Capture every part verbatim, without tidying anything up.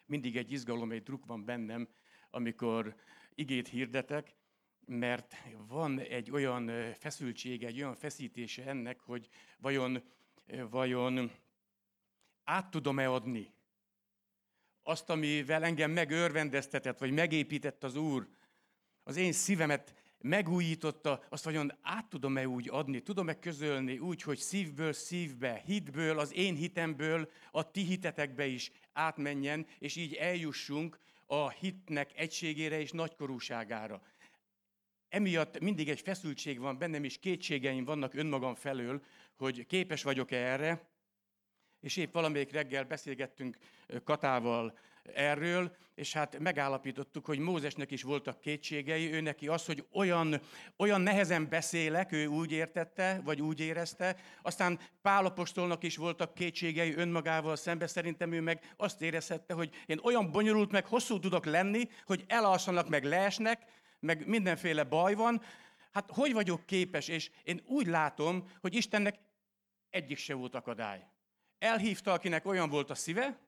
mindig egy izgalom, egy druk van bennem, amikor igét hirdetek, mert van egy olyan feszültsége, egy olyan feszítése ennek, hogy vajon, vajon át tudom-e adni azt, amivel engem megörvendeztetett, vagy megépített az Úr, az én szívemet megújította, azt vajon át tudom-e úgy adni, tudom-e közölni úgy, hogy szívből szívbe, hitből, az én hitemből a ti hitetekbe is átmenjen, és így eljussunk a hitnek egységére és nagykorúságára. Emiatt mindig egy feszültség van bennem, és kétségeim vannak önmagam felől, hogy képes vagyok-e erre, és épp valamelyik reggel beszélgettünk Katával erről, és hát megállapítottuk, hogy Mózesnek is voltak kétségei, ő neki az, hogy olyan, olyan nehezen beszélek, ő úgy értette, vagy úgy érezte, aztán Pál apostolnak is voltak kétségei önmagával szembe, szerintem ő meg azt érezhette, hogy én olyan bonyolult, meg hosszú tudok lenni, hogy elalszanak, meg leesnek, meg mindenféle baj van, hát hogy vagyok képes, és én úgy látom, hogy Istennek egyik se volt akadály. Elhívta, akinek olyan volt a szíve,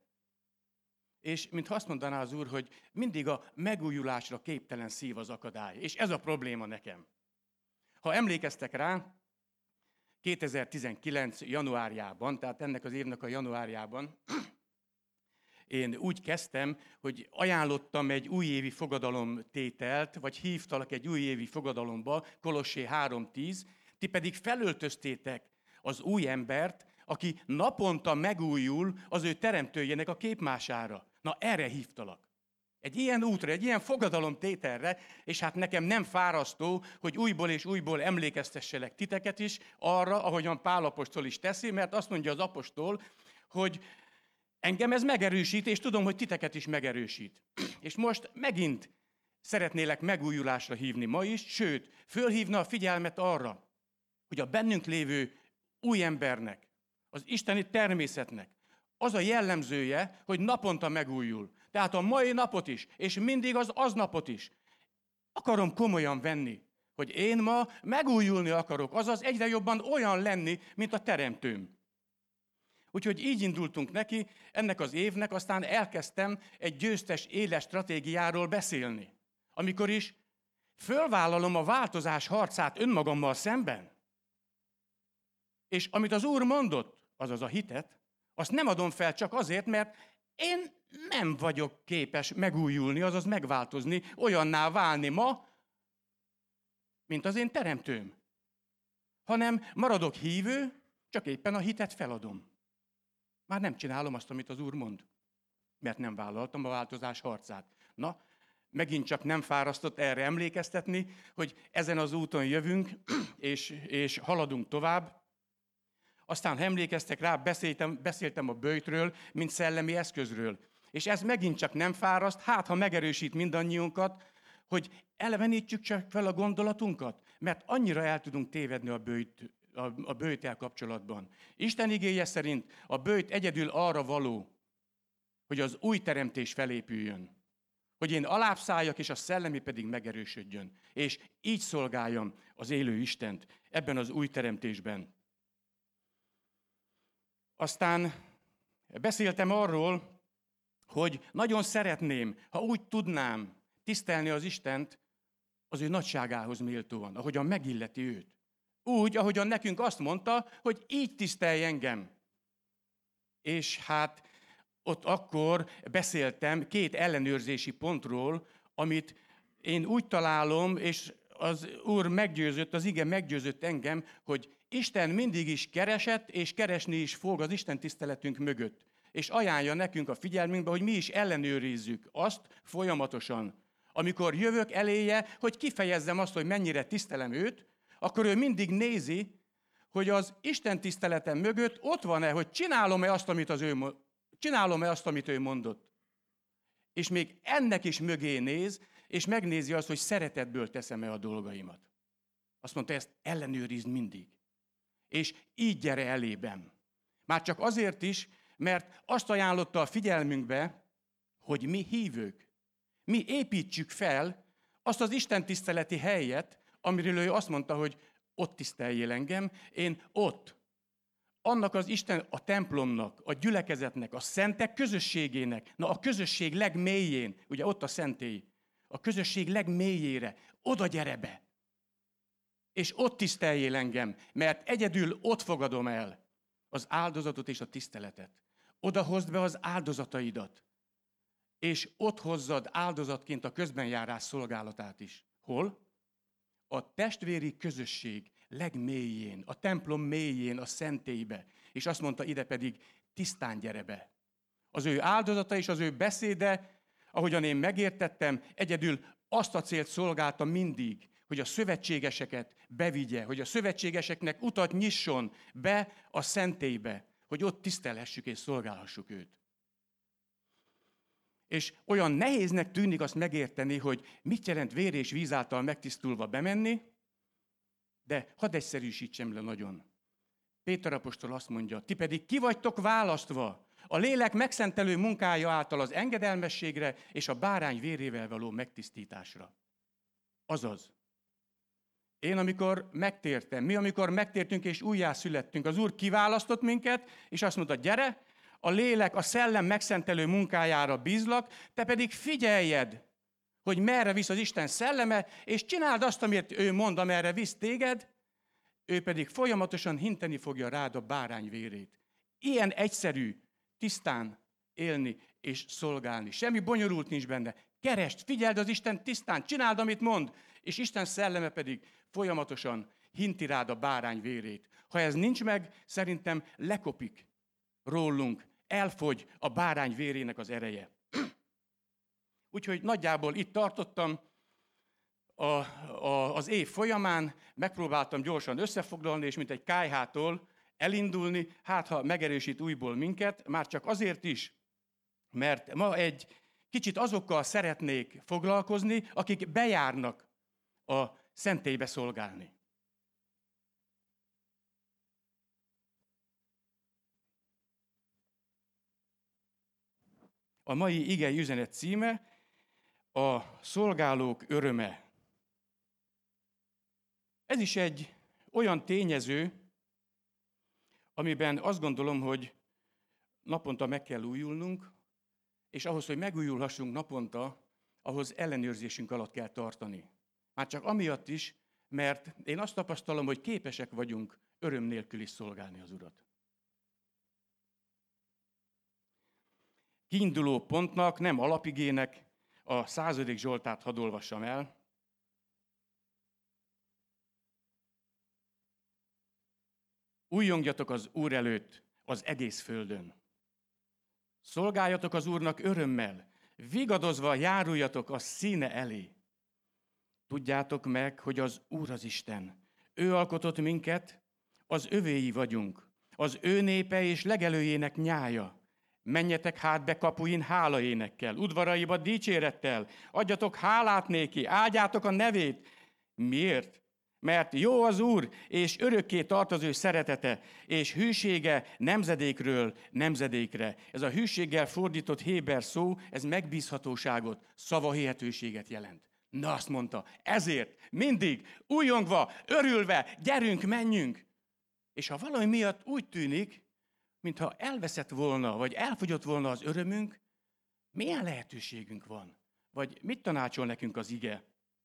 és mintha azt mondaná az Úr, hogy mindig a megújulásra képtelen szív az akadály. És ez a probléma nekem. Ha emlékeztek rá, kétezer-tizenkilenc januárjában, tehát ennek az évnek a januárjában, én úgy kezdtem, hogy ajánlottam egy újévi fogadalomtételt, vagy hívtalak egy újévi fogadalomba, Kolossé három tíz, ti pedig felöltöztétek az új embert, aki naponta megújul az ő teremtőjének a képmására. Na, erre hívtalak. Egy ilyen útra, egy ilyen fogadalomtételre, és hát nekem nem fárasztó, hogy újból és újból emlékeztesselek titeket is arra, ahogyan Pál apostol is teszi, mert azt mondja az apostol, hogy engem ez megerősít, és tudom, hogy titeket is megerősít. És most megint szeretnélek megújulásra hívni ma is, sőt, fölhívna a figyelmet arra, hogy a bennünk lévő új embernek, az isteni természetnek az a jellemzője, hogy naponta megújul. Tehát a mai napot is, és mindig az aznapot is akarom komolyan venni, hogy én ma megújulni akarok, azaz egyre jobban olyan lenni, mint a teremtőm. Úgyhogy így indultunk neki ennek az évnek, aztán elkezdtem egy győztes éles stratégiáról beszélni. Amikor is fölvállalom a változás harcát önmagammal szemben, és amit az Úr mondott, azaz a hitet, azt nem adom fel csak azért, mert én nem vagyok képes megújulni, azaz megváltozni, olyanná válni ma, mint az én teremtőm. Hanem maradok hívő, csak éppen a hitet feladom. Már nem csinálom azt, amit az Úr mond, mert nem vállaltam a változás harcát. Na, megint csak nem fárasztott erre emlékeztetni, hogy ezen az úton jövünk, és, és haladunk tovább. Aztán, ha emlékeztek rá, beszéltem, beszéltem a böjtről, mint szellemi eszközről. És ez megint csak nem fáraszt, hát ha megerősít mindannyiunkat, hogy elevenítsük csak fel a gondolatunkat, mert annyira el tudunk tévedni a böjt, a, a böjttel kapcsolatban. Isten igéje szerint a böjt egyedül arra való, hogy az új teremtés felépüljön. Hogy én alább szálljak, és a szellemi pedig megerősödjön. És így szolgáljam az élő Istent ebben az új teremtésben. Aztán beszéltem arról, hogy nagyon szeretném, ha úgy tudnám tisztelni az Istent az ő nagyságához méltóan, ahogyan megilleti őt. Úgy, ahogyan nekünk azt mondta, hogy így tisztelj engem. És hát ott akkor beszéltem két ellenőrzési pontról, amit én úgy találom, és az Úr meggyőzött, az ige meggyőzött engem, hogy Isten mindig is keresett, és keresni is fog az Isten tiszteletünk mögött. És ajánlja nekünk a figyelmünkbe, hogy mi is ellenőrizzük azt folyamatosan. Amikor jövök eléje, hogy kifejezzem azt, hogy mennyire tisztelem őt, akkor ő mindig nézi, hogy az Isten tiszteletem mögött ott van-e, hogy csinálom-e azt, amit, az ő, csinálom-e azt, amit ő mondott. És még ennek is mögé néz, és megnézi azt, hogy szeretetből teszem-e a dolgaimat. Azt mondta, ezt ellenőrizd mindig. És így gyere elében. Már csak azért is, mert azt ajánlotta a figyelmünkbe, hogy mi hívők, mi építsük fel azt az Isten tiszteleti helyet, amiről ő azt mondta, hogy ott tiszteljél engem, én ott, annak az Isten, a templomnak, a gyülekezetnek, a szentek közösségének, na a közösség legmélyén, ugye ott a szentély, a közösség legmélyére, oda gyere be. És ott tiszteljél engem, mert egyedül ott fogadom el az áldozatot és a tiszteletet. Oda hozd be az áldozataidat, és ott hozzad áldozatként a közbenjárás szolgálatát is. Hol? A testvéri közösség legmélyén, a templom mélyén, a szentélybe. És azt mondta, ide pedig tisztán gyere be. Az ő áldozata és az ő beszéde, ahogyan én megértettem, egyedül azt a célt szolgálta mindig, hogy a szövetségeseket bevigye, hogy a szövetségeseknek utat nyisson be a szentélybe, hogy ott tisztelhessük és szolgálhassuk őt. És olyan nehéznek tűnik azt megérteni, hogy mit jelent vér és víz által megtisztulva bemenni, de hadd egyszerűsítsem le nagyon. Péter apostol azt mondja, ti pedig ki vagytok választva a lélek megszentelő munkája által az engedelmességre és a bárány vérével való megtisztításra. Azaz, én amikor megtértem, mi amikor megtértünk és újjászülettünk, az Úr kiválasztott minket, és azt mondta, gyere, a lélek, a szellem megszentelő munkájára bízlak, te pedig figyeljed, hogy merre visz az Isten szelleme, és csináld azt, amit ő mond, amerre visz téged, ő pedig folyamatosan hinteni fogja rád a bárány vérét. Ilyen egyszerű, tisztán élni és szolgálni. Semmi bonyolult nincs benne. Keresd, figyeld az Isten tisztán, csináld, amit mond, és Isten szelleme pedig folyamatosan hinti rád a bárány vérét. Ha ez nincs meg, szerintem lekopik rólunk, elfogy a bárány vérének az ereje. Úgyhogy nagyjából itt tartottam a, a, az év folyamán, megpróbáltam gyorsan összefoglalni, és mint egy kályhától elindulni, hát ha megerősít újból minket, már csak azért is, mert ma egy kicsit azokkal szeretnék foglalkozni, akik bejárnak a szentélybe szolgálni. A mai igei üzenet címe a szolgálók öröme. Ez is egy olyan tényező, amiben azt gondolom, hogy naponta meg kell újulnunk, és ahhoz, hogy megújulhassunk naponta, ahhoz ellenőrzésünk alatt kell tartani. Már csak amiatt is, mert én azt tapasztalom, hogy képesek vagyunk öröm nélkül is szolgálni az Urat. Kiinduló pontnak, nem alapigének a századik Zsoltárt hadd olvassam el. Újjongjatok az Úr előtt az egész földön. Szolgáljatok az Úrnak örömmel, vigadozva járuljatok a színe elé. Tudjátok meg, hogy az Úr az Isten. Ő alkotott minket, az övéi vagyunk, az ő népe és legelőjének nyája. Menjetek hát be kapuin hálaénekkel, udvaraiba dicsérettel, adjatok hálát néki, áldjátok a nevét. Miért? Mert jó az Úr, és örökké tart az ő szeretete, és hűsége nemzedékről nemzedékre. Ez a hűséggel fordított héber szó, ez megbízhatóságot, szavahihetőséget jelent. Na azt mondta, ezért mindig újongva, örülve, gyerünk, menjünk. És ha valami miatt úgy tűnik, mintha elveszett volna, vagy elfogyott volna az örömünk, milyen lehetőségünk van? Vagy mit tanácsol nekünk az ige?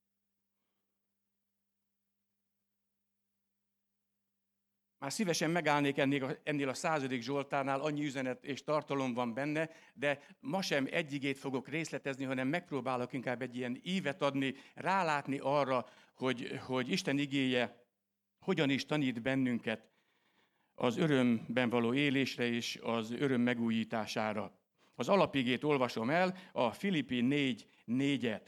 Már szívesen megállnék ennél a, ennél a századik Zsoltárnál, annyi üzenet és tartalom van benne, de ma sem egy igét fogok részletezni, hanem megpróbálok inkább egy ilyen ívet adni, rálátni arra, hogy, hogy Isten igéje hogyan is tanít bennünket az örömben való élésre és az öröm megújítására. Az alapigét olvasom el, a Filippi négy négyet.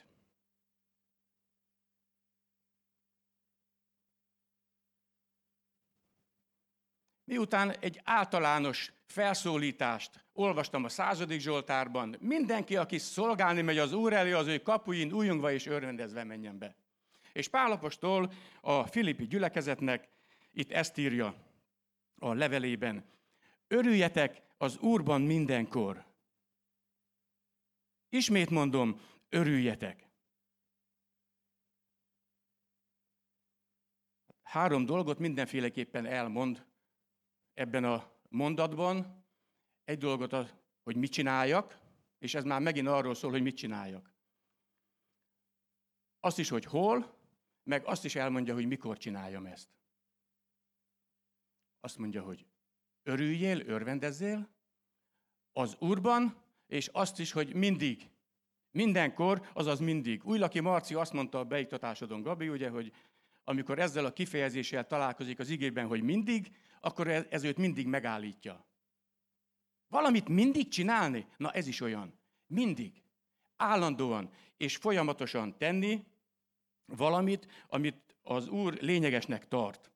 Miután egy általános felszólítást olvastam a századik Zsoltárban, mindenki, aki szolgálni megy az Úr elé, az ő kapuin újongva és örvendezve menjen be. És Pál apostol a filippi gyülekezetnek itt ezt írja a levelében. Örüljetek az Úrban mindenkor. Ismét mondom, örüljetek. Három dolgot mindenféleképpen elmond ebben a mondatban, egy dolgot, hogy mit csináljak, és ez már megint arról szól, hogy mit csináljak. Azt is, hogy hol, meg azt is elmondja, hogy mikor csináljam ezt. Azt mondja, hogy örüljél, örvendezzél az Úrban, és azt is, hogy mindig, mindenkor, azaz mindig. Újlaki Marci azt mondta a beiktatásodon, Gabi, ugye, hogy amikor ezzel a kifejezéssel találkozik az igében, hogy mindig, akkor ez őt mindig megállítja. Valamit mindig csinálni? Na ez is olyan. Mindig. Állandóan és folyamatosan tenni valamit, amit az Úr lényegesnek tart.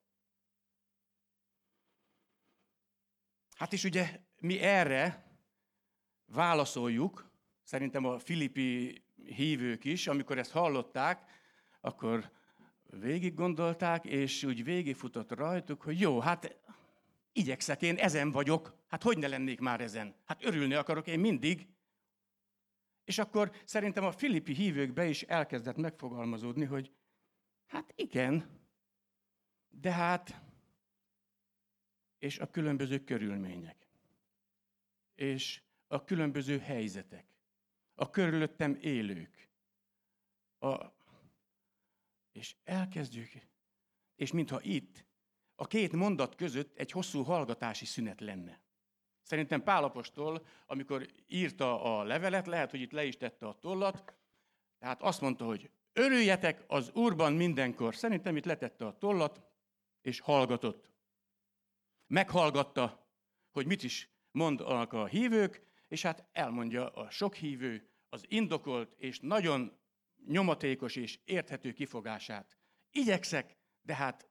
Hát és ugye mi erre válaszoljuk, szerintem a filippi hívők is, amikor ezt hallották, akkor végig gondolták, és úgy végigfutott rajtuk, hogy jó, hát igyekszek, én ezen vagyok, hát hogy ne lennék már ezen? Hát örülni akarok én mindig. És akkor szerintem a filippi hívőkbe is elkezdett megfogalmazódni, hogy hát igen, de hát, és a különböző körülmények, és a különböző helyzetek, a körülöttem élők, a, és elkezdjük, és mintha itt, a két mondat között egy hosszú hallgatási szünet lenne. Szerintem Pál apostol, amikor írta a levelet, lehet, hogy itt le is tette a tollat, tehát azt mondta, hogy örüljetek az Úrban mindenkor. Szerintem itt letette a tollat, és hallgatott. Meghallgatta, hogy mit is mondanak a hívők, és hát elmondja a sok hívő az indokolt és nagyon nyomatékos és érthető kifogását. Igyekszek, de hát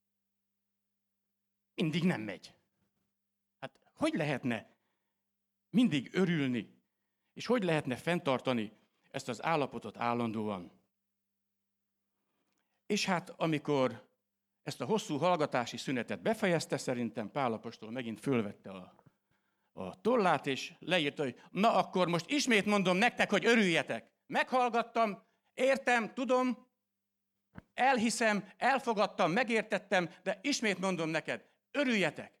mindig nem megy. Hát hogy lehetne mindig örülni, és hogy lehetne fenntartani ezt az állapotot állandóan? És hát amikor ezt a hosszú hallgatási szünetet befejezte, szerintem Pál apostol megint fölvette a, a tollát, és leírta, hogy na akkor most ismét mondom nektek, hogy örüljetek. Meghallgattam, értem, tudom, elhiszem, elfogadtam, megértettem, de ismét mondom neked, örüljetek.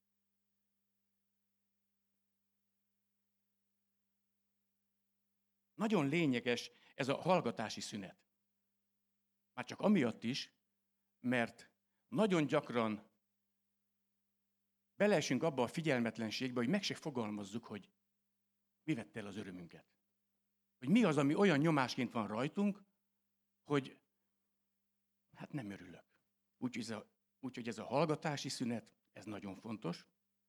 Nagyon lényeges ez a hallgatási szünet. Már csak amiatt is, mert nagyon gyakran beleesünk abba a figyelmetlenségbe, hogy meg se fogalmazzuk, hogy mi vette el az örömünket. Hogy mi az, ami olyan nyomásként van rajtunk, hogy hát nem örülök. Úgyhogy ez a, úgyhogy ez a hallgatási szünet, ez nagyon fontos,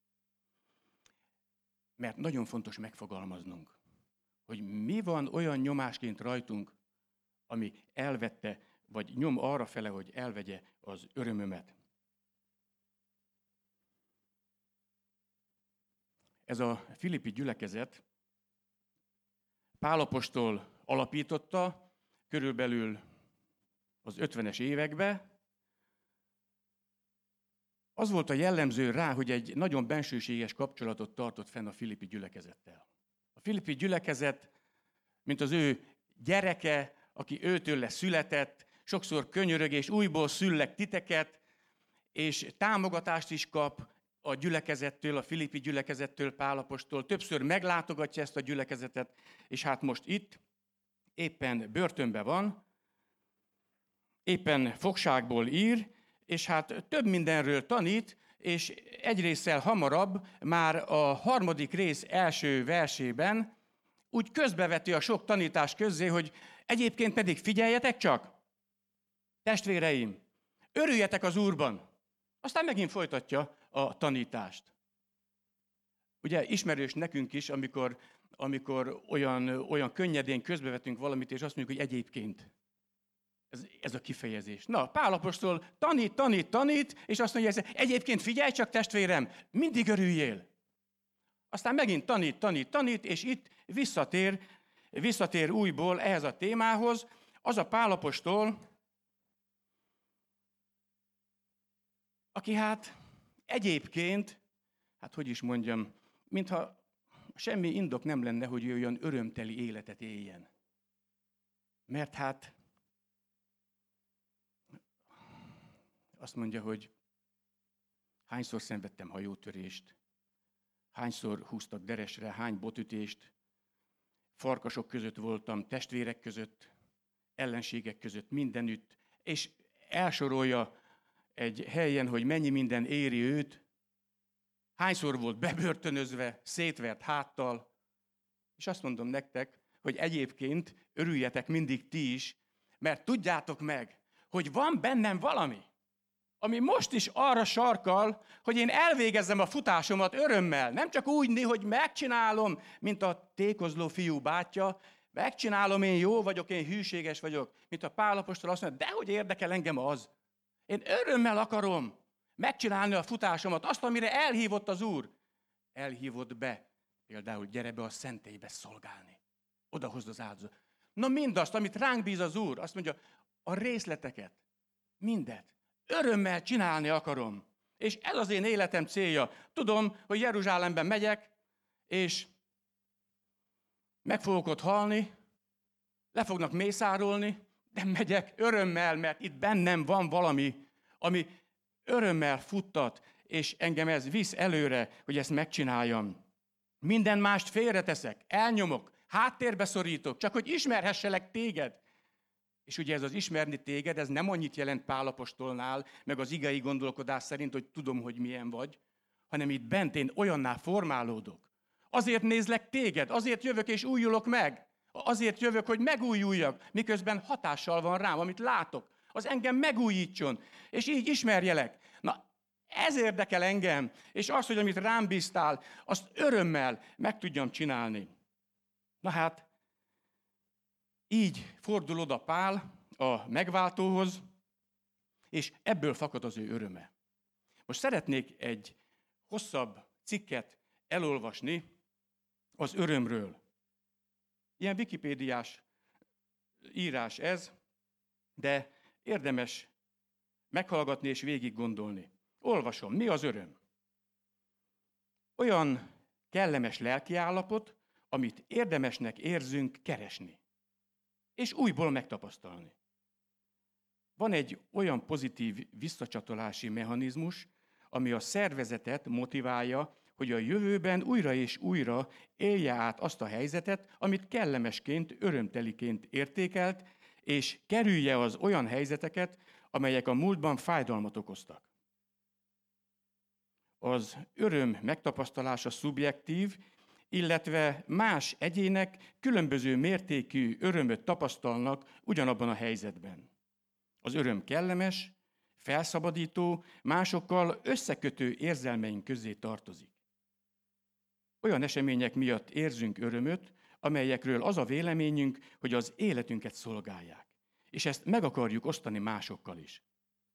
mert nagyon fontos megfogalmaznunk, hogy mi van olyan nyomásként rajtunk, ami elvette, vagy nyom arrafele, hogy elvegye az örömömet. Ez a filippi gyülekezet Pál apostol alapította körülbelül az ötvenes években. Az volt a jellemző rá, hogy egy nagyon bensőséges kapcsolatot tartott fenn a filippi gyülekezettel. A filippi gyülekezet, mint az ő gyereke, aki őtőle született, sokszor könyörög, és újból szüllek titeket, és támogatást is kap a gyülekezettől, a filippi gyülekezettől, Pál apostol. Többször meglátogatja ezt a gyülekezetet, és hát most itt éppen börtönben van, éppen fogságból ír, és hát több mindenről tanít, és egy résszel hamarabb, már a harmadik rész első versében úgy közbeveti a sok tanítás közzé, hogy egyébként pedig figyeljetek csak, testvéreim, örüljetek az Úrban. Aztán megint folytatja a tanítást. Ugye ismerős nekünk is, amikor, amikor olyan, olyan könnyedén közbevetünk valamit, és azt mondjuk, hogy egyébként. Ez, ez a kifejezés. Na, Pál apostol tanít, tanít, tanít, és azt mondja, hogy egyébként figyelj csak, testvérem, mindig örüljél. Aztán megint tanít, tanít, tanít, és itt visszatér, visszatér újból ehhez a témához. Az a Pál apostol, aki hát egyébként, hát hogy is mondjam, mintha semmi indok nem lenne, hogy ő olyan örömteli életet éljen. Mert hát azt mondja, hogy hányszor szenvedtem hajótörést, hányszor húztak deresre, hány botütést, farkasok között voltam, testvérek között, ellenségek között, mindenütt, és elsorolja egy helyen, hogy mennyi minden éri őt, hányszor volt bebörtönözve, szétvert háttal, és azt mondom nektek, hogy egyébként örüljetek mindig ti is, mert tudjátok meg, hogy van bennem valami, ami most is arra sarkal, hogy én elvégezzem a futásomat örömmel. Nem csak úgy, hogy megcsinálom, mint a tékozló fiú bátyja, megcsinálom, én jó vagyok, én hűséges vagyok, mint a Pál apostol azt mondja, dehogy érdekel engem az. Én örömmel akarom megcsinálni a futásomat, azt, amire elhívott az Úr. Elhívott be, például gyere be a szentélybe szolgálni. Odahozd az áldozat. Na mindazt, amit ránk bíz az Úr, azt mondja, a részleteket, mindet. Örömmel csinálni akarom. És ez az én életem célja. Tudom, hogy Jeruzsálemben megyek, és meg fogok ott halni, le fognak mészárolni, de megyek örömmel, mert itt bennem van valami, ami örömmel futtat, és engem ez visz előre, hogy ezt megcsináljam. Minden mást félreteszek, elnyomok, háttérbe szorítok, csak hogy ismerhesselek téged. És ugye ez az ismerni téged, ez nem annyit jelent Pál apostolnál, meg az igei gondolkodás szerint, hogy tudom, hogy milyen vagy, hanem itt bent én olyanná formálódok. Azért nézlek téged, azért jövök és újulok meg. Azért jövök, hogy megújuljak, miközben hatással van rám, amit látok. Az engem megújítson, és így ismerjelek. Na, ez érdekel engem, és az, hogy amit rám bíztál, azt örömmel meg tudjam csinálni. Na hát, így fordul oda Pál a megváltóhoz, és ebből fakad az ő öröme. Most szeretnék egy hosszabb cikket elolvasni az örömről. Ilyen wikipédiás írás ez, de érdemes meghallgatni és végig gondolni. Olvasom, mi az öröm? Olyan kellemes lelkiállapot, amit érdemesnek érzünk keresni, és újból megtapasztalni. Van egy olyan pozitív visszacsatolási mechanizmus, ami a szervezetet motiválja, hogy a jövőben újra és újra élje át azt a helyzetet, amit kellemesként, örömteliként értékelt, és kerülje az olyan helyzeteket, amelyek a múltban fájdalmat okoztak. Az öröm megtapasztalása szubjektív, illetve más egyének különböző mértékű örömöt tapasztalnak ugyanabban a helyzetben. Az öröm kellemes, felszabadító, másokkal összekötő érzelmeink közé tartozik. Olyan események miatt érzünk örömöt, amelyekről az a véleményünk, hogy az életünket szolgálják. És ezt meg akarjuk osztani másokkal is.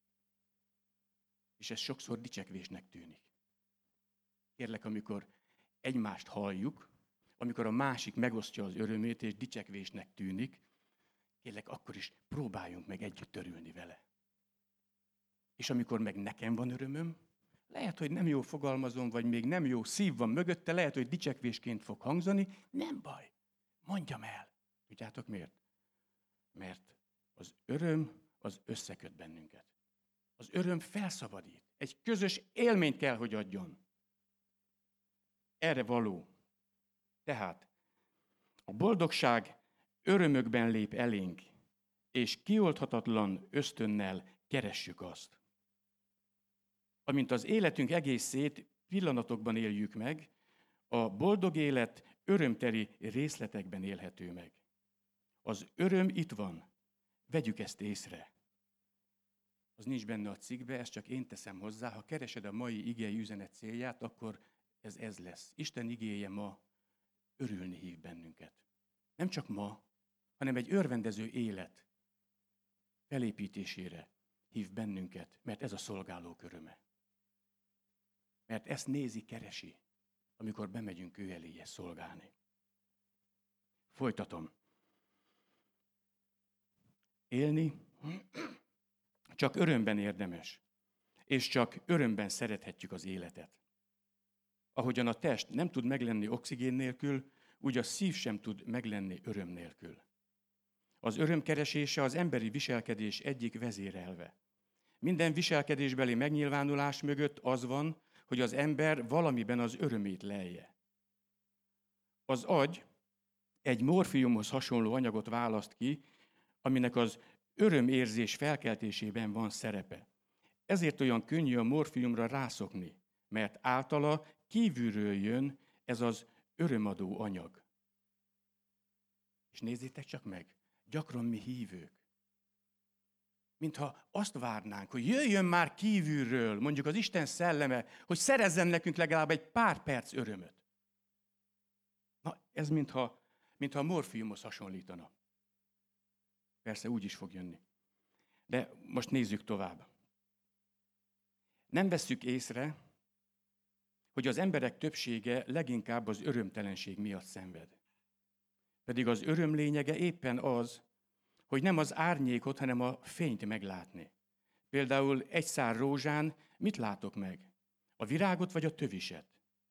És ez sokszor dicsekvésnek tűnik. Kérlek, amikor egymást halljuk, amikor a másik megosztja az örömét, és dicsekvésnek tűnik, kérlek, akkor is próbáljunk meg együtt örülni vele. És amikor meg nekem van örömöm, lehet, hogy nem jól fogalmazom, vagy még nem jó szív van mögötte, lehet, hogy dicsekvésként fog hangzani, nem baj, mondjam el. Tudjátok miért? Mert az öröm az összeköt bennünket. Az öröm felszabadít. Egy közös élményt kell, hogy adjon. Erre való. Tehát a boldogság örömökben lép elénk, és kioldhatatlan ösztönnel keressük azt. Amint az életünk egészét pillanatokban éljük meg, a boldog élet örömteli részletekben élhető meg. Az öröm itt van. Vegyük ezt észre. Az nincs benne a cikkbe, ezt csak én teszem hozzá. Ha keresed a mai igei üzenet célját, akkor ez ez lesz. Isten igéje ma örülni hív bennünket. Nem csak ma, hanem egy örvendező élet felépítésére hív bennünket, mert ez a szolgálók öröme. Mert ezt nézi, keresi, amikor bemegyünk ő eléje szolgálni. Folytatom. Élni csak örömben érdemes, és csak örömben szerethetjük az életet. Ahogyan a test nem tud meglenni oxigén nélkül, úgy a szív sem tud meglenni öröm nélkül. Az öröm keresése az emberi viselkedés egyik vezérelve. Minden viselkedésbeli megnyilvánulás mögött az van, hogy az ember valamiben az örömét lelje. Az agy egy morfiumhoz hasonló anyagot választ ki, aminek az örömérzés felkeltésében van szerepe. Ezért olyan könnyű a morfiumra rászokni, mert általa kívülről jön ez az örömadó anyag. És nézzétek csak meg, gyakran mi hívők, mintha azt várnánk, hogy jöjjön már kívülről, mondjuk az Isten szelleme, hogy szerezzen nekünk legalább egy pár perc örömöt. Na, ez mintha, mintha a morfiumhoz hasonlítana. Persze úgy is fog jönni. De most nézzük tovább. Nem vesszük észre, hogy az emberek többsége leginkább az örömtelenség miatt szenved. Pedig az öröm lényege éppen az, hogy nem az árnyékot, hanem a fényt meglátni. Például egy szár rózsán mit látok meg? A virágot vagy a töviset?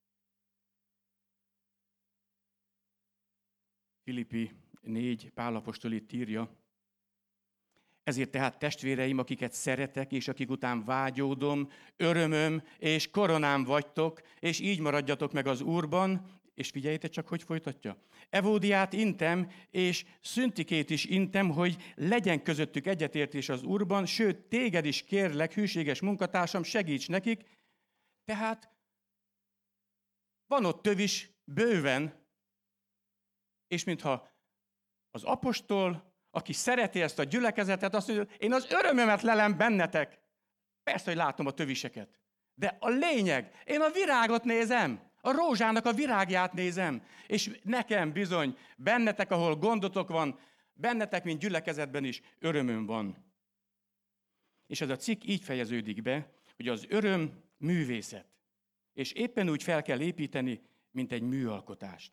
Filippi négy Pál apostol itt írja, ezért tehát testvéreim, akiket szeretek, és akik után vágyódom, örömöm és koronám vagytok, és így maradjatok meg az Úrban, és figyeljétek csak, hogy folytatja. Evódiát intem, és Szüntikét is intem, hogy legyen közöttük egyetértés az Úrban, sőt, téged is kérlek, hűséges munkatársam, segíts nekik. Tehát van ott tövis bőven, és mintha az apostol, aki szereti ezt a gyülekezetet, azt mondja, én az örömömet lelem bennetek. Persze, hogy látom a töviseket. De a lényeg, én a virágot nézem. A rózsának a virágját nézem. És nekem bizony, bennetek, ahol gondotok van, bennetek, mint gyülekezetben is örömöm van. És ez a cikk így fejeződik be, hogy az öröm művészet. És éppen úgy fel kell építeni, mint egy műalkotást.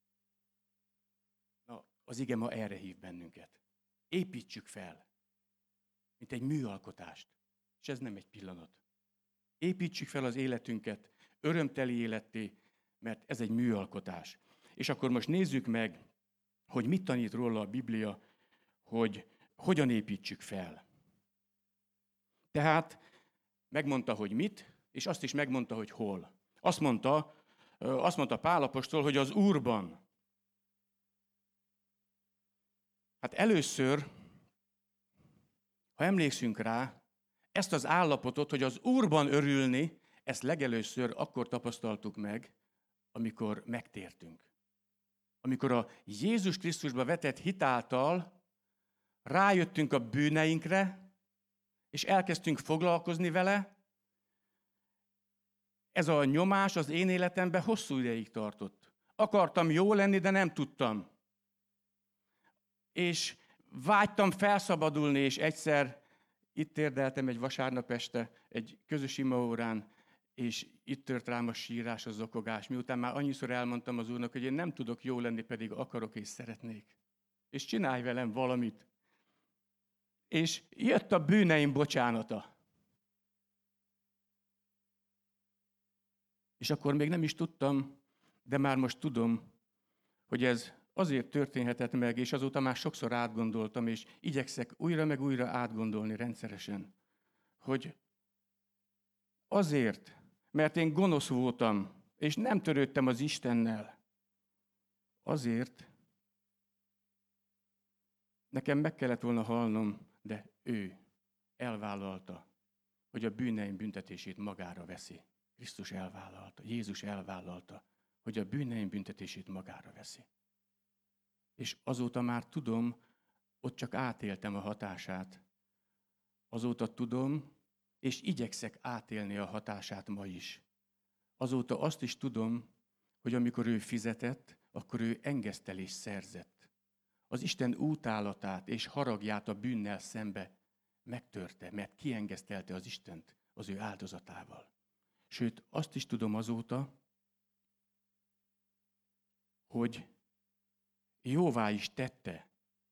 Na, az ige ma erre hív bennünket. Építsük fel, mint egy műalkotást. És ez nem egy pillanat. Építsük fel az életünket, örömteli életté, mert ez egy műalkotás. És akkor most nézzük meg, hogy mit tanít róla a Biblia, hogy hogyan építsük fel. Tehát megmondta, hogy mit, és azt is megmondta, hogy hol. Azt mondta, azt mondta Pál apostol, hogy az Úrban. Hát először, ha emlékszünk rá, ezt az állapotot, hogy az Úrban örülni, ezt legelőször akkor tapasztaltuk meg, amikor megtértünk. Amikor a Jézus Krisztusba vetett hitáltal rájöttünk a bűneinkre, és elkezdtünk foglalkozni vele, ez a nyomás az én életemben hosszú ideig tartott. Akartam jó lenni, de nem tudtam. És vágytam felszabadulni, és egyszer itt érdeltem egy vasárnap este, egy közös imaórán, és itt tört rám a sírás, a zokogás, miután már annyiszor elmondtam az Úrnak, hogy én nem tudok jó lenni, pedig akarok és szeretnék. És csinálj velem valamit. És jött a bűneim bocsánata. És akkor még nem is tudtam, de már most tudom, hogy ez azért történhetett meg, és azóta már sokszor átgondoltam, és igyekszek újra meg újra átgondolni rendszeresen, hogy azért, mert én gonosz voltam, és nem törődtem az Istennel, azért nekem meg kellett volna halnom, de ő elvállalta, hogy a bűneim büntetését magára veszi. Krisztus elvállalta, Jézus elvállalta, hogy a bűneim büntetését magára veszi. És azóta már tudom, ott csak átéltem a hatását. Azóta tudom, és igyekszek átélni a hatását ma is. Azóta azt is tudom, hogy amikor ő fizetett, akkor ő engesztelést szerzett. Az Isten útálatát és haragját a bűnnel szembe megtörte, mert kiengesztelte az Istent az ő áldozatával. Sőt, azt is tudom azóta, hogy jóvá is tette.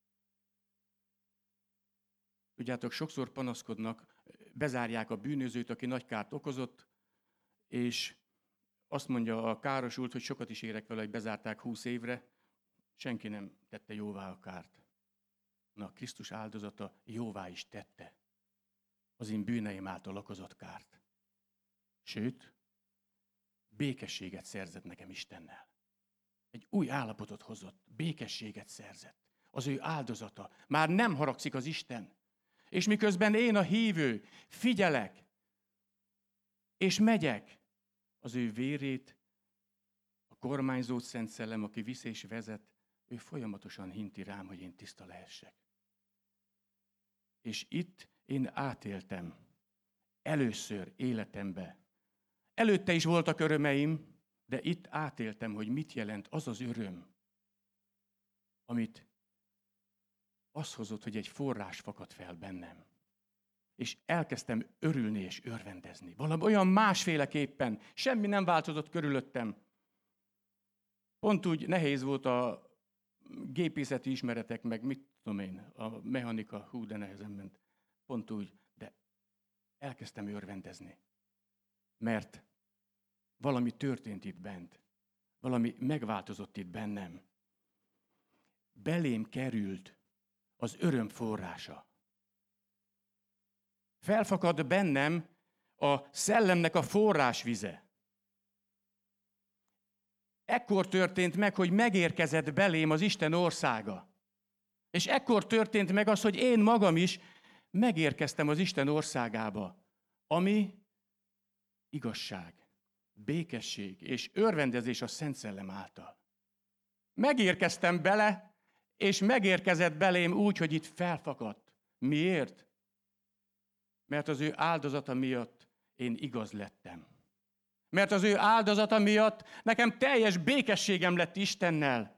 Tudjátok, sokszor panaszkodnak, bezárják a bűnözőt, aki nagy kárt okozott, és azt mondja a károsult, hogy sokat is érek vele, hogy bezárták húsz évre, senki nem tette jóvá a kárt. Na, Krisztus áldozata jóvá is tette az én bűneim által okozott kárt. Sőt, békességet szerzett nekem Istennel. Egy új állapotot hozott, békességet szerzett. Az ő áldozata. Már nem haragszik az Isten. És miközben én a hívő figyelek, és megyek, az ő vérét, a kormányzó Szent Szellem, aki visz és vezet, ő folyamatosan hinti rám, hogy én tiszta lehessek. És itt én átéltem először életembe. Előtte is voltak örömeim, de itt átéltem, hogy mit jelent az az öröm, amit az hozott, hogy egy forrás fakad fel bennem. És elkezdtem örülni és örvendezni. Valami olyan másféleképpen, semmi nem változott körülöttem. Pont úgy nehéz volt a gépészeti ismeretek, meg mit tudom én, a mechanika, hú, de nehezen ment. Pont úgy, de elkezdtem örvendezni. Mert valami történt itt bent. Valami megváltozott itt bennem. Belém került az öröm forrása. Felfakad bennem a szellemnek a forrásvize. Ekkor történt meg, hogy megérkezett belém az Isten országa. És ekkor történt meg az, hogy én magam is megérkeztem az Isten országába, ami igazság, békesség és örvendezés a Szent Szellem által. Megérkeztem bele, és megérkezett belém úgy, hogy itt felfakadt. Miért? Mert az ő áldozata miatt én igaz lettem. Mert az ő áldozata miatt nekem teljes békességem lett Istennel.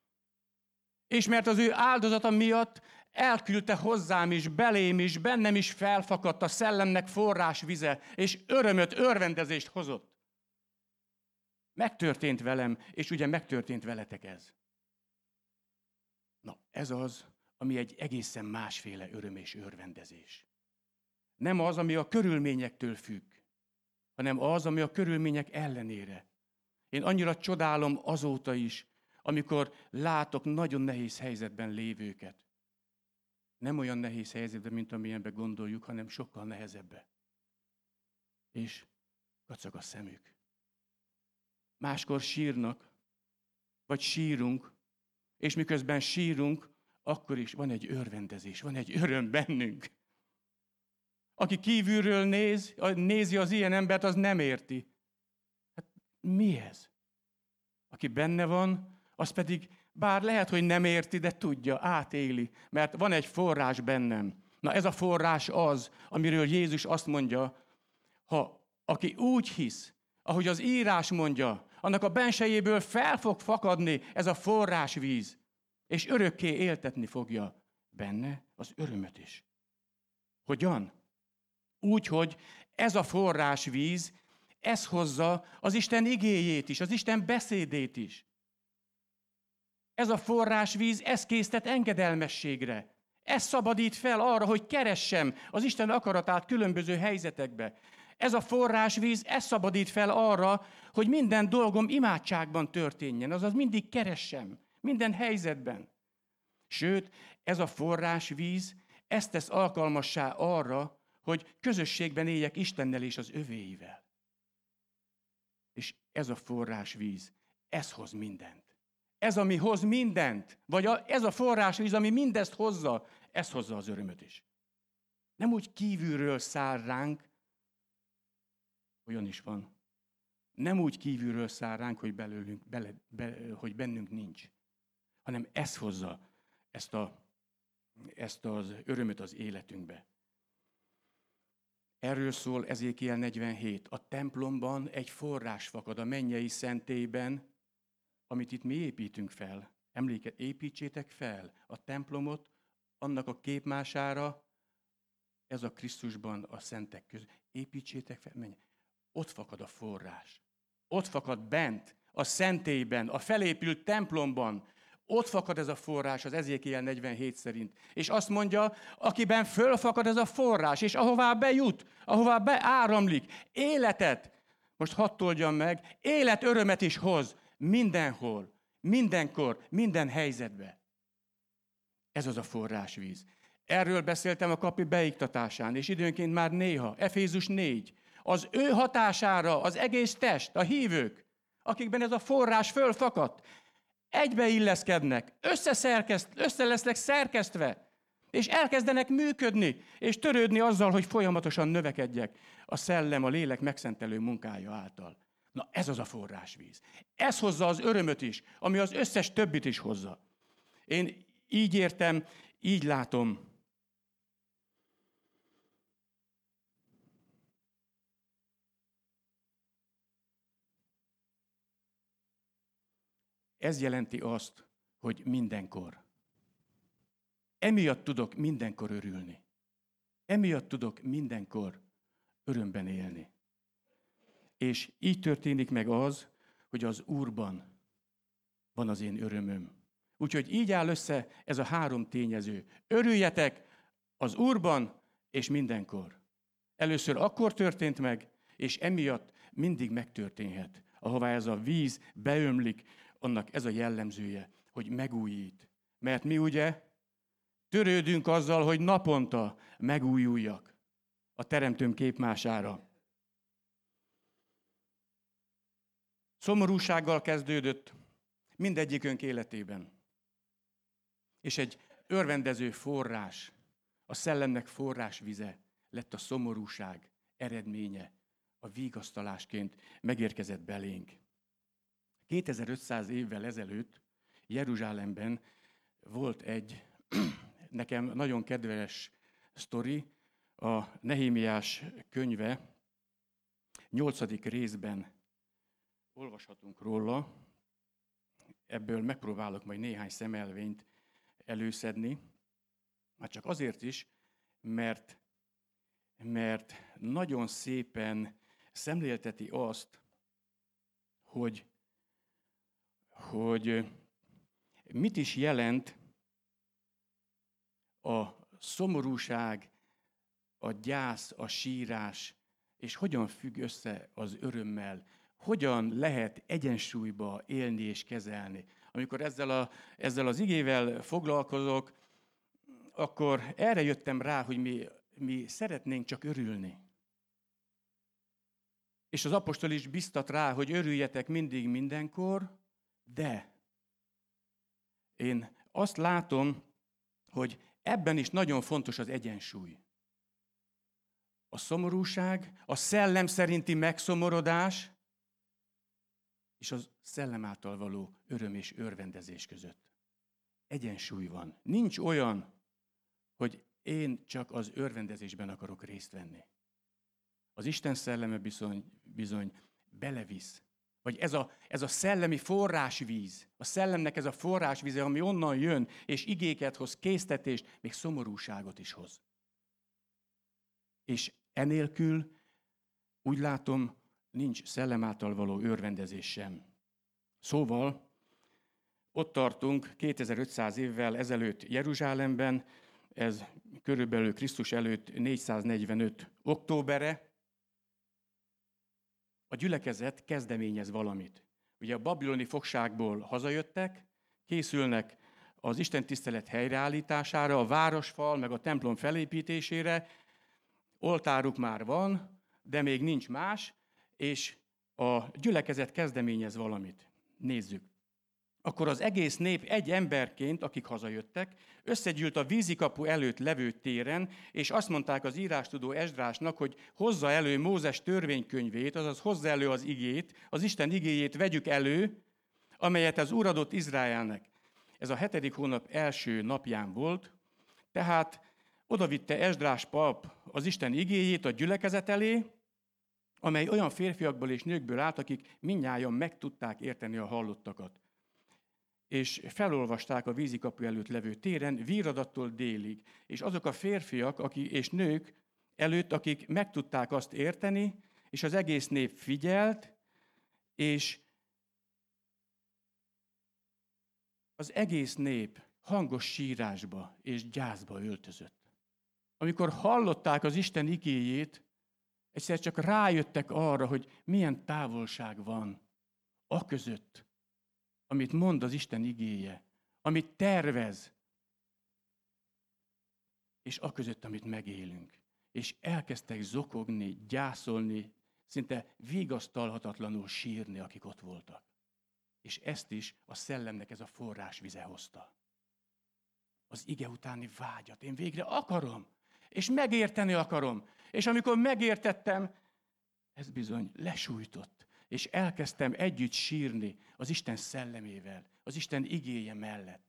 És mert az ő áldozata miatt elküldte hozzám is, belém is, bennem is felfakadt a szellemnek forrásvize, és örömöt, örvendezést hozott. Megtörtént velem, és ugye megtörtént veletek ez. Na, ez az, ami egy egészen másféle öröm és örvendezés. Nem az, ami a körülményektől függ, hanem az, ami a körülmények ellenére. Én annyira csodálom azóta is, amikor látok nagyon nehéz helyzetben lévőket. Nem olyan nehéz helyzetben, mint amilyenben gondoljuk, hanem sokkal nehezebben. És kacag a szemük. Máskor sírnak, vagy sírunk, és miközben sírunk, akkor is van egy örvendezés, van egy öröm bennünk. Aki kívülről néz, nézi az ilyen embert, az nem érti. Hát mi ez? Aki benne van, az pedig, bár lehet, hogy nem érti, de tudja, átéli, mert van egy forrás bennem. Na ez a forrás az, amiről Jézus azt mondja, ha aki úgy hisz, ahogy az írás mondja, annak a bensejéből fel fog fakadni ez a forrásvíz, és örökké éltetni fogja benne az örömöt is. Hogyan? Úgy, hogy ez a forrásvíz, ez hozza az Isten igéjét is, az Isten beszédét is. Ez a forrásvíz, ez késztet engedelmességre. Ez szabadít fel arra, hogy keressem az Isten akaratát különböző helyzetekbe. Ez a forrásvíz, ez szabadít fel arra, hogy minden dolgom imádságban történjen, azaz mindig keressem, minden helyzetben. Sőt, ez a forrásvíz, ez tesz alkalmassá arra, hogy közösségben éljek Istennel és az övéivel. És ez a forrásvíz, ez hoz mindent. Ez, ami hoz mindent, vagy a, ez a forrásvíz, ami mindezt hozza, ez hozza az örömöt is. Nem úgy kívülről száll ránk, olyan is van. Nem úgy kívülről száll ránk, hogy, belőlünk, bele, be, hogy bennünk nincs, hanem ez hozza ezt, a, ezt az örömöt az életünkbe. Erről szól Ezékiel negyvenhét. A templomban egy forrás fakad a mennyei szentélyben, amit itt mi építünk fel. Emléket, építsétek fel a templomot, annak a képmására, ez a Krisztusban a szentek között. Építsétek fel, menj. Ott fakad a forrás. Ott fakad bent, a szentélyben, a felépült templomban. Ott fakad ez a forrás az Ezékiel negyvenhét szerint. És azt mondja, akiben fölfakad ez a forrás, és ahová bejut, ahová beáramlik, életet, most hadd toldjam meg, élet örömet is hoz mindenhol, mindenkor, minden helyzetben. Ez az a forrásvíz. Erről beszéltem a kapi beiktatásán, és időnként már néha. Efézus négy. Az ő hatására az egész test, a hívők, akikben ez a forrás fölfakadt, egybeilleszkednek, össze lesznek szerkesztve, és elkezdenek működni, és törődni azzal, hogy folyamatosan növekedjek a szellem, a lélek megszentelő munkája által. Na ez az a forrásvíz. Ez hozza az örömöt is, ami az összes többit is hozza. Én így értem, így látom. Ez jelenti azt, hogy mindenkor. Emiatt tudok mindenkor örülni. Emiatt tudok mindenkor örömben élni. És így történik meg az, hogy az Úrban van az én örömöm. Úgyhogy így áll össze ez a három tényező. Örüljetek az Úrban és mindenkor. Először akkor történt meg, és emiatt mindig megtörténhet. Ahová ez a víz beömlik, annak ez a jellemzője, hogy megújít. Mert mi ugye törődünk azzal, hogy naponta megújuljak a teremtőm képmására. Szomorúsággal kezdődött mindegyikünk életében. És egy örvendező forrás, a szellemnek forrásvize lett a szomorúság eredménye, a vigasztalásként megérkezett belénk. kétezer-ötszáz évvel ezelőtt Jeruzsálemben volt egy nekem nagyon kedves sztori, a Nehémiás könyve nyolcadik részben olvashatunk róla, ebből megpróbálok majd néhány szemelvényt előszedni, már csak azért is, mert, mert nagyon szépen szemlélteti azt, hogy, hogy mit is jelent a szomorúság, a gyász, a sírás, és hogyan függ össze az örömmel, hogyan lehet egyensúlyba élni és kezelni. Amikor ezzel, a, ezzel az igével foglalkozok, akkor erre jöttem rá, hogy mi, mi szeretnénk csak örülni. És az apostol is biztat rá, hogy örüljetek mindig, mindenkor, de én azt látom, hogy ebben is nagyon fontos az egyensúly. A szomorúság, a szellem szerinti megszomorodás, és az szellem által való öröm és örvendezés között. Egyensúly van. Nincs olyan, hogy én csak az örvendezésben akarok részt venni. Az Isten szelleme bizony, bizony belevisz. Vagy ez a, ez a szellemi forrásvíz, a szellemnek ez a forrásvíze, ami onnan jön, és igéket hoz, késztetést, még szomorúságot is hoz. És enélkül, úgy látom, nincs szellem által való örvendezés sem. Szóval ott tartunk kétezer-ötszáz évvel ezelőtt Jeruzsálemben, ez körülbelül Krisztus előtt négyszáznegyvenöt októbere, a gyülekezet kezdeményez valamit. Ugye a babiloni fogságból hazajöttek, készülnek az istentisztelet helyreállítására, a városfal, meg a templom felépítésére, oltáruk már van, de még nincs más, és a gyülekezet kezdeményez valamit. Nézzük. Akkor az egész nép egy emberként, akik hazajöttek, összegyűlt a vízikapu előtt levő téren, és azt mondták az írástudó Esdrásnak, hogy hozza elő Mózes törvénykönyvét, azaz hozza elő az igét, az Isten igéjét vegyük elő, amelyet az Úr adott Izraelnek. Ez a hetedik hónap első napján volt, tehát odavitte Esdrás pap az Isten igéjét a gyülekezet elé, amely olyan férfiakból és nőkből állt, akik mindnyájan meg tudták érteni a hallottakat. És felolvasták a vízikapu előtt levő téren, Víradattól délig. És azok a férfiak akik, és nők előtt, akik meg tudták azt érteni, és az egész nép figyelt, és az egész nép hangos sírásba és gyászba öltözött. Amikor hallották az Isten igéjét, egyszer csak rájöttek arra, hogy milyen távolság van aközött, amit mond az Isten igéje, amit tervez. és aközött, amit megélünk. És elkezdtek zokogni, gyászolni, szinte vigasztalhatatlanul sírni, akik ott voltak. És ezt is a szellemnek ez a forrásvize hozta. Az ige utáni vágyat. Én végre akarom, és megérteni akarom. És amikor megértettem, ez bizony lesújtott. És elkezdtem együtt sírni az Isten szellemével, az Isten igéje mellett.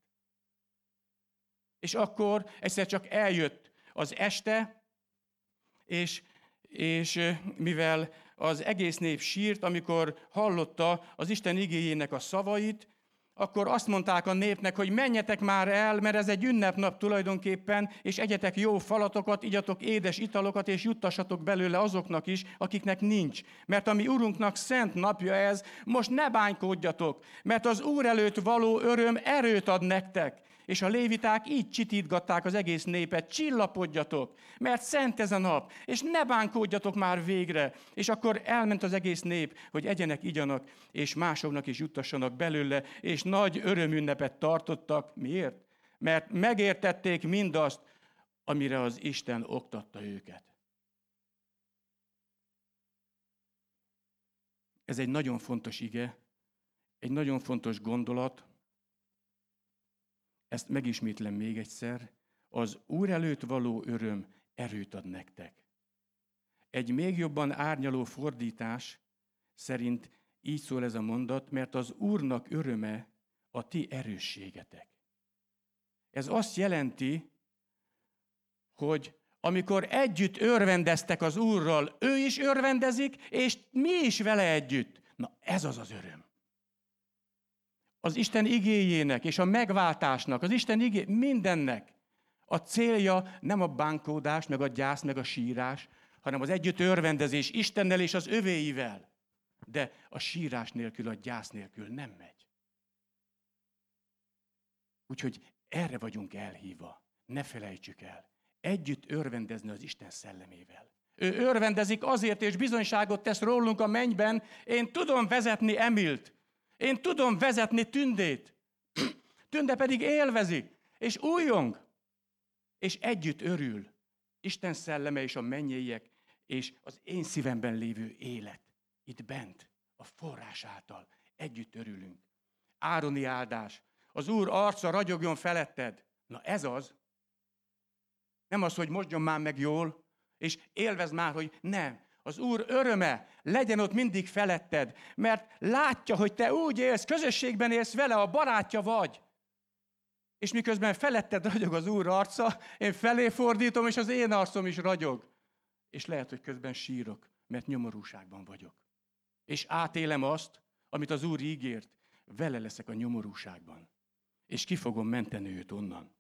És akkor egyszer csak eljött az este, és, és mivel az egész nép sírt, amikor hallotta az Isten igéjének a szavait, akkor azt mondták a népnek, hogy menjetek már el, mert ez egy ünnepnap tulajdonképpen, és egyetek jó falatokat, igyatok édes italokat, és juttassatok belőle azoknak is, akiknek nincs. Mert a mi Urunknak szent napja ez, most ne bánykódjatok, mert az Úr előtt való öröm erőt ad nektek. És a léviták így csitítgatták az egész népet, csillapodjatok, mert szent ez a nap, és ne bánkódjatok már végre. És akkor elment az egész nép, hogy egyenek, igyanak, és másoknak is juttassanak belőle, és nagy örömünnepet tartottak. Miért? Mert megértették mindazt, amire az Isten oktatta őket. Ez egy nagyon fontos ige, egy nagyon fontos gondolat. Ezt megismétlem még egyszer, az Úr előtt való öröm erőt ad nektek. Egy még jobban árnyaló fordítás szerint így szól ez a mondat, mert az Úrnak öröme a ti erősségetek. Ez azt jelenti, hogy amikor együtt örvendeztek az Úrral, ő is örvendezik, és mi is vele együtt. Na ez az az öröm. Az Isten igéjének és a megváltásnak, az Isten igé, mindennek a célja nem a bánkódás, meg a gyász, meg a sírás, hanem az együtt örvendezés Istennel és az övéivel. De a sírás nélkül, a gyász nélkül nem megy. Úgyhogy erre vagyunk elhívva. Ne felejtsük el. Együtt örvendezni az Isten szellemével. Ő örvendezik azért, és bizonyságot tesz rólunk a mennyben. Én tudom vezetni Emilt. Én tudom vezetni Tündét. Tünde pedig élvezi, és újjong, és együtt örül. Isten szelleme és a mennyeiek, és az én szívemben lévő élet. Itt bent, a forrás által együtt örülünk. Ároni áldás. Az Úr arca ragyogjon feletted. Na ez az. Nem az, hogy mosdjon már meg jól, és élvezd már, hogy nem. Az Úr öröme legyen ott mindig feletted, mert látja, hogy te úgy élsz, közösségben élsz vele, a barátja vagy. És miközben feletted ragyog az Úr arca, én felé fordítom, és az én arcom is ragyog. És lehet, hogy közben sírok, mert nyomorúságban vagyok. És átélem azt, amit az Úr ígért, vele leszek a nyomorúságban. És ki fogom menteni őt onnan.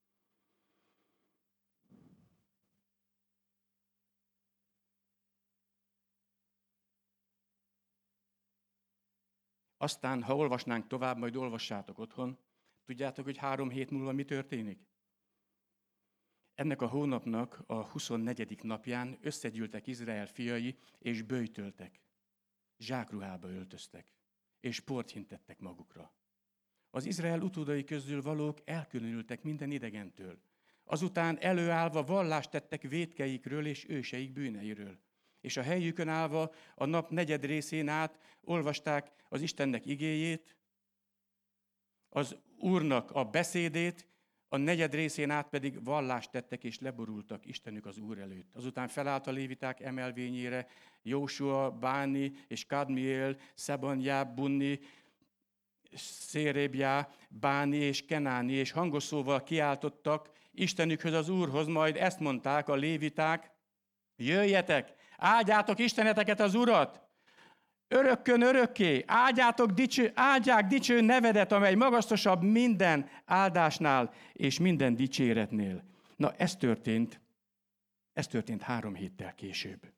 Aztán, ha olvasnánk tovább, majd olvassátok otthon, tudjátok, hogy három hét múlva mi történik? Ennek a hónapnak a huszonnegyedik napján összegyűltek Izrael fiai, és böjtöltek. Zsákruhába öltöztek, és port hintettek magukra. Az Izrael utódai közül valók elkülönültek minden idegentől. Azután előállva vallást tettek vétkeikről és őseik bűneiről. És a helyükön állva a nap negyed részén át olvasták az Istennek igéjét, az Úrnak a beszédét, a negyed részén át pedig vallást tettek és leborultak Istenük az Úr előtt. Azután felállt a léviták emelvényére Jósua, Báni és Kadmiel, Szebanjá, Bunni, Szérébjá, Báni és Kenáni, és hangos szóval kiáltottak Istenükhöz, az Úrhoz, majd ezt mondták a léviták: jöjjetek, áldjátok Isteneteket, az Urat, örökkön örökké, áldjátok dicső, áldják dicső nevedet, amely magasztosabb minden áldásnál és minden dicséretnél. Na, ez történt, ez történt három héttel később.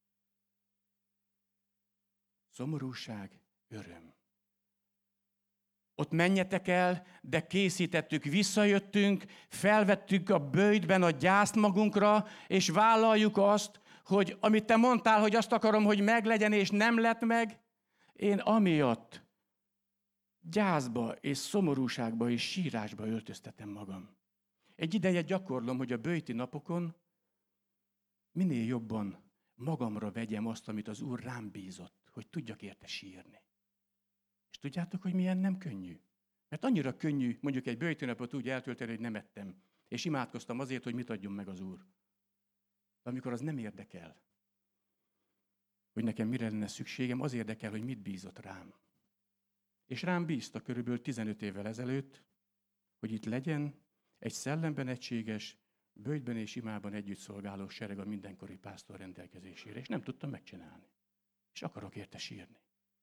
Szomorúság, öröm. Ott menjetek el, de készítettük, visszajöttünk, felvettük a böjtben a gyászt magunkra, és vállaljuk azt, hogy amit te mondtál, hogy azt akarom, hogy meglegyen, és nem lett meg, én amiatt gyászba és szomorúságba és sírásba öltöztetem magam. Egy ideje gyakorlom, hogy a böjti napokon minél jobban magamra vegyem azt, amit az Úr rám bízott, hogy tudjak érte sírni. És tudjátok, hogy milyen nem könnyű? Mert annyira könnyű mondjuk egy böjtőnapot úgy eltölteni, hogy nem ettem. És imádkoztam azért, hogy mit adjon meg az Úr. De amikor az nem érdekel, hogy nekem mire lenne szükségem, az érdekel, hogy mit bízott rám. És rám bízta körülbelül tizenöt évvel ezelőtt, hogy itt legyen egy szellemben egységes, böjtben és imában együtt szolgáló sereg a mindenkori pásztor rendelkezésére. És nem tudtam megcsinálni. És akarok érte sírni.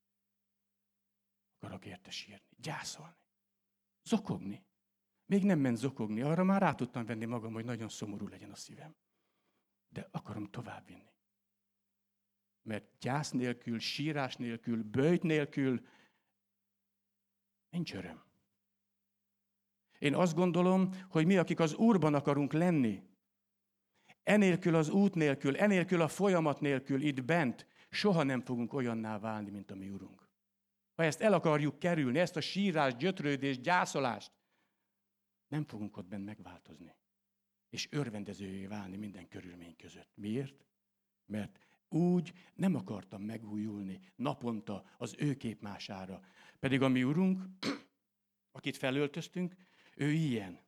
Akarok érte sírni. Gyászolni. Zokogni. Még nem ment zokogni. Arra már rá tudtam venni magam, hogy nagyon szomorú legyen a szívem. De akarom továbbvinni. Mert gyász nélkül, sírás nélkül, böjt nélkül nincs öröm. Én azt gondolom, hogy mi, akik az Úrban akarunk lenni, enélkül az út nélkül, enélkül a folyamat nélkül itt bent soha nem fogunk olyanná válni, mint a mi Urunk. Ha ezt el akarjuk kerülni, ezt a sírást, gyötrődést, gyászolást, nem fogunk ott bent megváltozni. És örvendezővé válni minden körülmény között. Miért? Mert úgy nem akartam megújulni naponta az ő képmására. Pedig a mi Urunk, akit felöltöztünk, ő ilyen.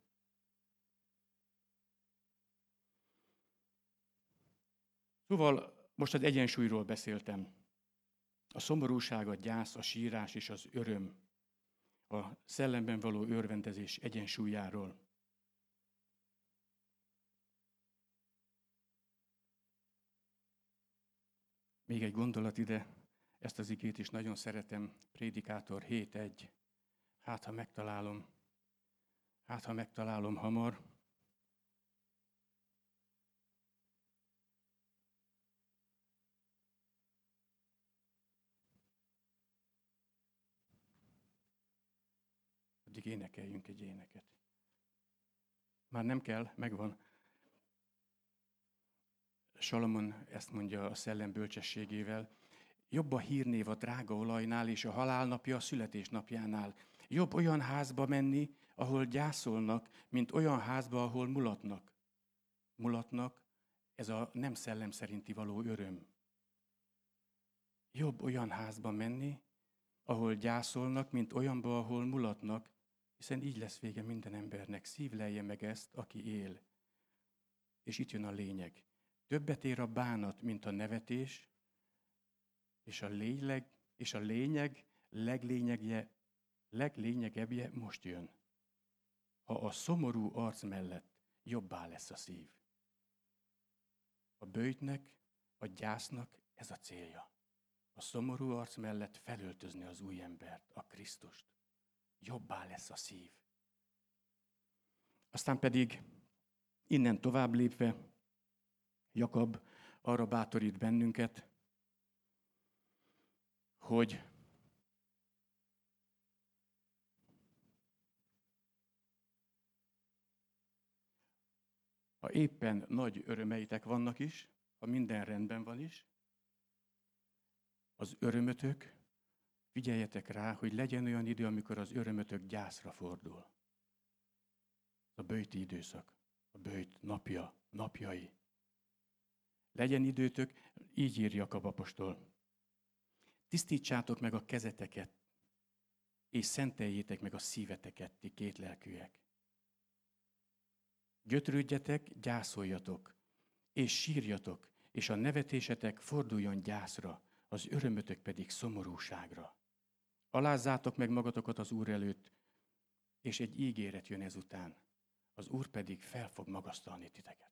Szóval most az egyensúlyról beszéltem. A szomorúság, a gyász, a sírás és az öröm. A szellemben való örvendezés egyensúlyáról. Még egy gondolat ide, ezt az igét is nagyon szeretem, Prédikátor hét egy. Hát, ha megtalálom, hát, ha megtalálom hamar. Addig énekeljünk egy éneket. Már nem kell, megvan. Salomon ezt mondja a szellem bölcsességével. Jobb a hírnév a drága olajnál, és a halálnapja a születésnapjánál. Jobb olyan házba menni, ahol gyászolnak, mint olyan házba, ahol mulatnak. Mulatnak, ez a nem szellem szerinti való öröm. Jobb olyan házba menni, ahol gyászolnak, mint olyanba, ahol mulatnak, hiszen így lesz vége minden embernek. Szívlelje meg ezt, aki él. És itt jön a lényeg. Többet ér a bánat, mint a nevetés, és a lényeg, és a lényeg leglényegje, leglényegebbje most jön. Ha a szomorú arc mellett jobbá lesz a szív. A böjtnek, a gyásznak ez a célja. A szomorú arc mellett felöltözni az új embert, a Krisztust. Jobbá lesz a szív. Aztán pedig innen tovább lépve, Jakab arra bátorít bennünket, hogy ha éppen nagy örömeitek vannak is, ha minden rendben van is, az örömötök, figyeljetek rá, hogy legyen olyan idő, amikor az örömötök gyászra fordul. A böjti időszak, a böjt napja, napjai. Legyen időtök, így ír Jakab apostol. Tisztítsátok meg a kezeteket, és szenteljétek meg a szíveteket, ti kétlelkűek. Gyötrődjetek, gyászoljatok, és sírjatok, és a nevetésetek forduljon gyászra, az örömötök pedig szomorúságra. Alázzátok meg magatokat az Úr előtt, és egy ígéret jön ezután. Az Úr pedig fel fog magasztalni titeket.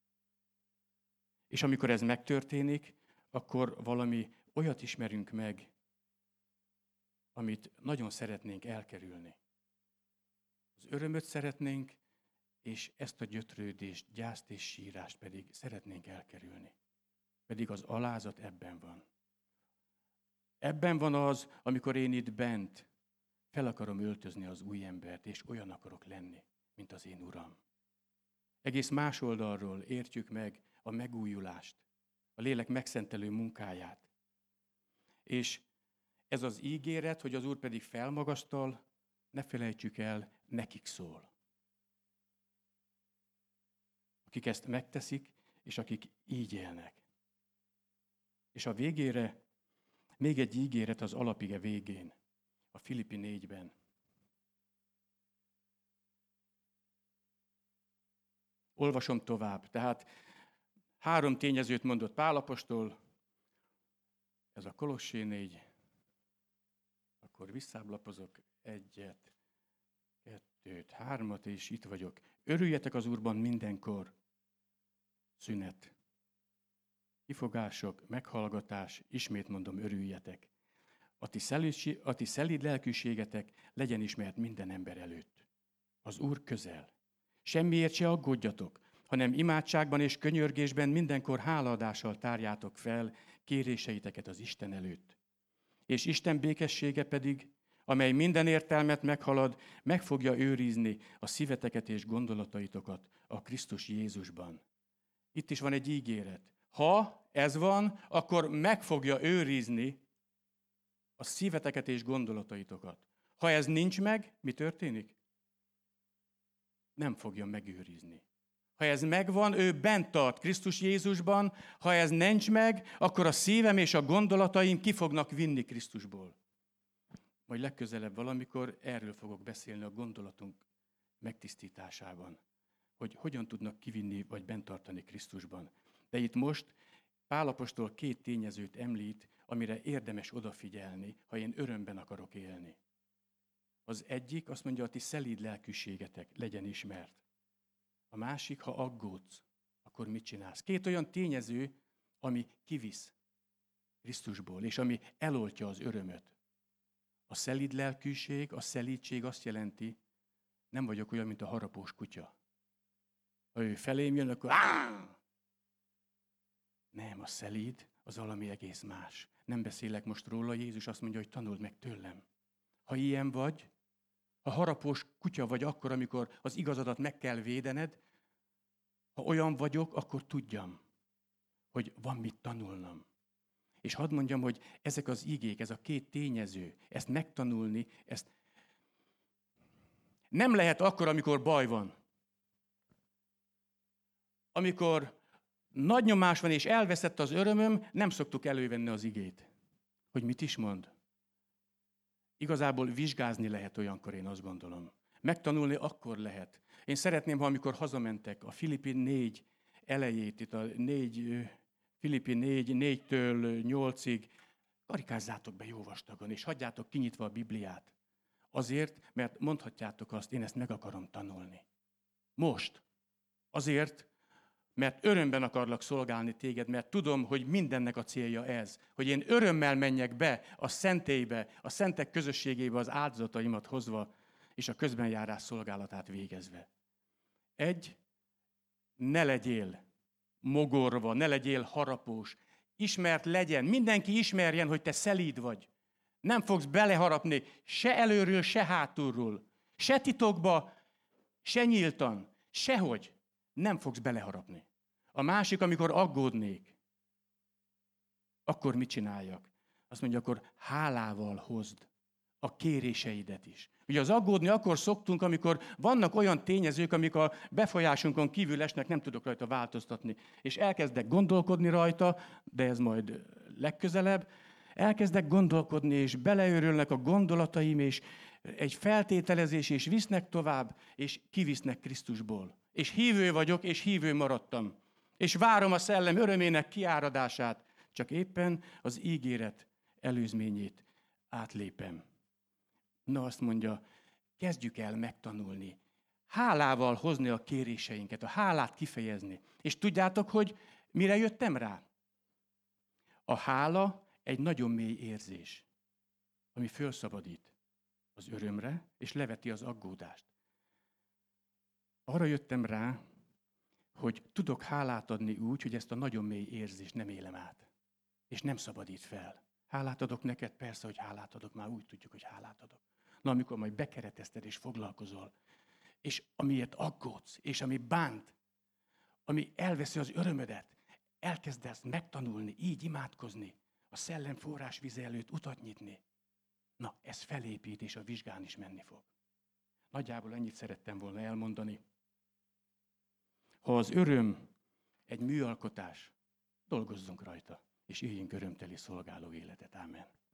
És amikor ez megtörténik, akkor valami olyat ismerünk meg, amit nagyon szeretnénk elkerülni. Az örömöt szeretnénk, és ezt a gyötrődést, gyászt és sírást pedig szeretnénk elkerülni. Pedig az alázat ebben van. Ebben van az, amikor én itt bent fel akarom öltözni az új embert, és olyan akarok lenni, mint az én Uram. Egész más oldalról értjük meg a megújulást, a lélek megszentelő munkáját. És ez az ígéret, hogy az Úr pedig felmagasztal, ne felejtsük el, nekik szól. akik ezt megteszik, és akik így élnek. És a végére még egy ígéret az alapige végén, a Filippi négyben. Olvasom tovább. Tehát három tényezőt mondott Pál apostol, ez a Kolossé négy, akkor visszáblapozok egyet, kettőt, hármat, és itt vagyok. Örüljetek az Úrban mindenkor. Szünet. Kifogások, meghallgatás, ismét mondom, örüljetek. A ti, szelíd, a ti szelíd lelkűségetek legyen ismert minden ember előtt. Az Úr közel. Semmiért se aggódjatok, hanem imádságban és könyörgésben mindenkor hálaadással tárjátok fel kéréseiteket az Isten előtt. És Isten békessége pedig, amely minden értelmet meghalad, meg fogja őrizni a szíveteket és gondolataitokat a Krisztus Jézusban. Itt is van egy ígéret. Ha ez van, akkor meg fogja őrizni a szíveteket és gondolataitokat. Ha ez nincs meg, mi történik? Nem fogja megőrizni. Ha ez megvan, ő bent tart Krisztus Jézusban, ha ez nincs meg, akkor a szívem és a gondolataim ki fognak vinni Krisztusból. Majd legközelebb valamikor erről fogok beszélni a gondolatunk megtisztításában, hogy hogyan tudnak kivinni vagy bent tartani Krisztusban. De itt most Pál apostol két tényezőt említ, amire érdemes odafigyelni, ha én örömben akarok élni. Az egyik azt mondja, hogy ti szelíd lelkűségetek legyen ismert. A másik, ha aggódsz, akkor mit csinálsz? Két olyan tényező, ami kivisz Krisztusból, és ami eloltja az örömöt. A szelíd lelkűség, a szelídség azt jelenti, nem vagyok olyan, mint a harapós kutya. Ha ő felém jön, akkor áh! Nem, a szelíd az valami egész más. Nem beszélek most róla, Jézus azt mondja, hogy tanuld meg tőlem. Ha ilyen vagy, ha harapós kutya vagy akkor, amikor az igazadat meg kell védened, ha olyan vagyok, akkor tudjam, hogy van mit tanulnom. És hadd mondjam, hogy ezek az igék, ez a két tényező, ezt megtanulni, ezt nem lehet akkor, amikor baj van. Amikor nagy nyomás van és elveszett az örömöm, nem szoktuk elővenni az igét. Hogy mit is mond? Igazából vizsgázni lehet olyankor, én azt gondolom. Megtanulni akkor lehet. Én szeretném, ha amikor hazamentek a Filippi négy elejét, itt a négy, Filippi négy, négytől nyolcig, karikázzátok be jó vastagon, és hagyjátok kinyitva a Bibliát. Azért, mert mondhatjátok azt, én ezt meg akarom tanulni. Most. Azért, mert örömben akarlak szolgálni téged, mert tudom, hogy mindennek a célja ez, hogy én örömmel menjek be a szentélybe, a szentek közösségébe az áldozataimat hozva, és a közbenjárás szolgálatát végezve. Egy, ne legyél mogorva, ne legyél harapós, ismert legyen, mindenki ismerjen, hogy te szelíd vagy. Nem fogsz beleharapni se előről, se hátulról, se titokba, se nyíltan, sehogy. Nem fogsz beleharapni. A másik, amikor aggódnék, akkor mit csináljak? Azt mondja, akkor hálával hozd a kéréseidet is. Ugye az aggódni akkor szoktunk, amikor vannak olyan tényezők, amik a befolyásunkon kívül esnek, nem tudok rajta változtatni. És elkezdek gondolkodni rajta, de ez majd legközelebb, elkezdek gondolkodni, és beleőrülnek a gondolataim, és egy feltételezés, és visznek tovább, és kivisznek Krisztusból. És hívő vagyok, és hívő maradtam. És várom a szellem örömének kiáradását, csak éppen az ígéret előzményét átlépem. Na azt mondja, kezdjük el megtanulni. Hálával hozni a kéréseinket, a hálát kifejezni. És tudjátok, hogy mire jöttem rá? A hála egy nagyon mély érzés, ami fölszabadít az örömre, és leveti az aggódást. Arra jöttem rá, hogy tudok hálát adni úgy, hogy ezt a nagyon mély érzést nem élem át. És nem szabadít fel. Hálát adok neked? Persze, hogy hálát adok, már úgy tudjuk, hogy hálát adok. Na, amikor majd bekeretezted és foglalkozol, és amiért aggódsz, és ami bánt, ami elveszi az örömödet, elkezdesz megtanulni, így imádkozni, a szellem forrás vize előtt utat nyitni. Na, ez felépít, és a vizsgán is menni fog. Nagyjából ennyit szerettem volna elmondani. Ha az öröm egy műalkotás, dolgozzunk rajta, és éljünk örömteli szolgáló életet. Ámen.